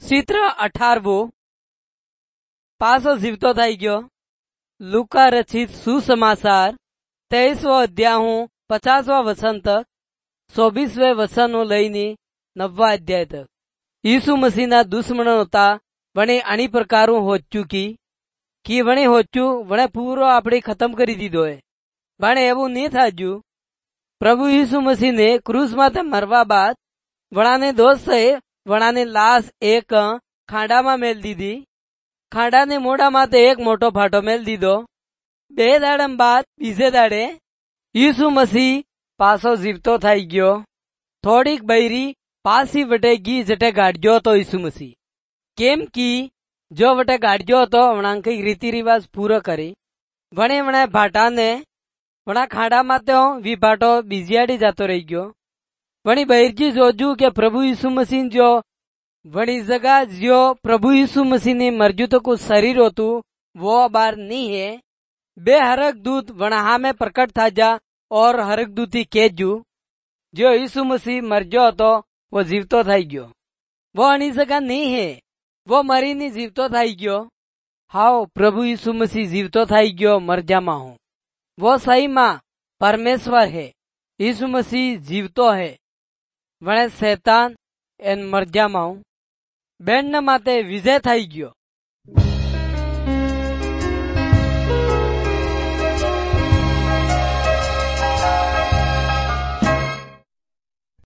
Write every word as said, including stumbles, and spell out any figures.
ચિત્ર અઠારવું પાછો જીવતો થઈ ગયો. લુકા રચિત સુસમાચાર તેઈસવો અધ્યાય હું પચાસવા વસન તક ચોવીસવે વસનો લઈને નવવા અધ્યાય તક. ઈસુ મસીના દુશ્મનો હતા વણે આની પ્રકારું હોચ્યું કી કી વણે હોચ્યું વણે પૂરો આપણે ખતમ કરી દીધો હે. વણે એવું નહીં થાજ્યું. પ્રભુ ઈસુ મસીને ક્રૂસ માથે મરવા બાદ વણાને દોસ્તે વણાને લાશ એક ખાડામાં મેલ દીધી. ખાડાને મોઢા માથે એક મોટો ફાટો મેલ દીધો. બે દાડમ બાદ બીજે દાડે ઈસુ મસીહ પાછો જીવતો થઈ ગયો. થોડીક બૈરી પાછી વટે ગી જટે ગાડ્યો હતો ઈસુ મસીહ. કેમ કી જો વટે ગાડ્યો હતો વણા કઈક રીતિ રિવાજ પૂરો કરી વણે વણે ભાટાને વણા ખાડામાં તો વી ભાટો બીજીયાડી જતો રહી ગયો. વણી બૈરજી જોજુ કે પ્રભુ ઈસુ મસીહ જો વણી જગા જો પ્રભુ ઈસુ મसीह ની मर्जी तो कुछ शरीर होतु वो बार नहीं है. बे हरक दूत वणहा में प्रकट था जा और हरक दूती केजू जो ईसु मसीह मरजो હતો वो जीवतो થઈ ગયો. वो अनी जगह नहीं है. वो मरीनी जीवतो થઈ ગયો. हाओ प्रभु ईसु मसीह जीवतो થઈ ગયો मरजामा हूं. वो सही मां परमेश्वर है. ईसु मसीह जीवतो है वणे शैतान एन मरजामा हूं. બેન માતે વિજય થઈ ગયો.